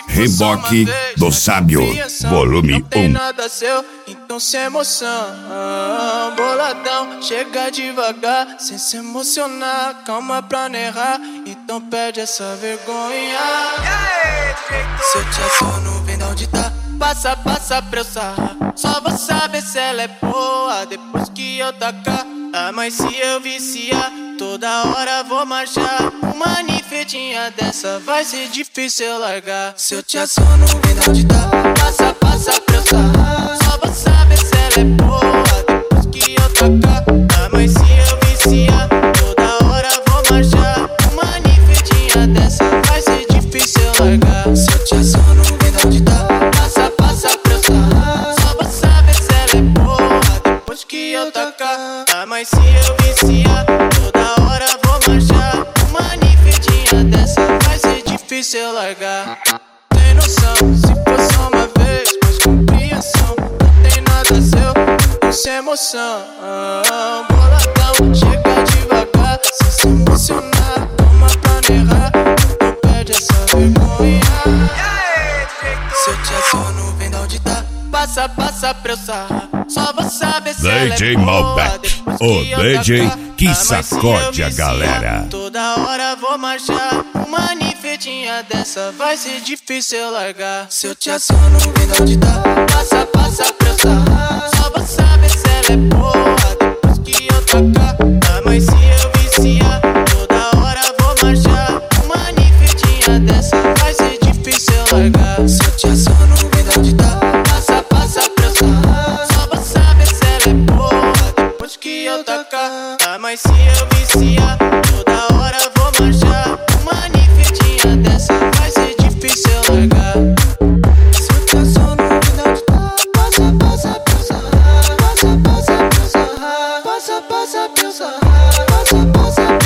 Reboque do Sábio, volume 1. Não tem nada seu, então sem emoção. Boladão, chega devagar, sem se emocionar. Calma pra não errar, então perde essa vergonha. Se eu te aciono, vem da onde tá. Passa pra eu sarrar. Só vou saber se ela é boa depois que eu tacar. Ah, mas se eu viciar, toda hora vou marchar. Uma ninfetinha dessa vai ser difícil eu largar. Se eu te aciono, vem da onde tá. Passa pra eu sarrar. Só vou saber se ela é boa depois que eu tacar. Ah, mas se eu viciar, toda hora vou marchar. Uma ninfetinha dessa vai ser difícil eu largar. Se eu te aciono, vem da onde tá. Passa pra eu sarrar. Só vou saber se ela é boa depois que eu tacar. Ah, mas se eu viciar, toda hora vou marchar. Uma ninfetinha dessa vai ser difícil eu largar. Tem noção, se for só uma vez, mais compreensão. Não tem nada seu, não sem emoção. Boladão, chega devagar, sem se emocionar. Toma pra não errar, não perde essa vergonha. Se eu te aciono, vem da onde tá. Passa pra eu sarrar. Só vou saber se ela DJ é boa Malbec, depois o que eu DJ tacar. que Ah, mas se eu sacode a viciar, galera. toda hora vou marchar. Uma ninfetinha dessa vai ser difícil eu largar. Se eu te aciono, vem da onde tá. Passa pra eu sarrar. Só vou saber se ela é boa depois que eu tacar. Ah, mas se eu viciar, toda hora vou marchar. Uma ninfetinha dessa vai ser difícil eu largar. Se eu te aciono, vem da onde tá. Passa pra eu sarrar. Só vou saber se ela é boa depois que eu tacar. Ah, mas se eu viciar, toda hora vou marchar. Uma ninfetinha dessa vai ser difícil eu largar. Se eu te aciono, vem da onde tá. Passa pra eu sarrar. Passa pra eu sarrar. Passa pra eu sarrar. Passa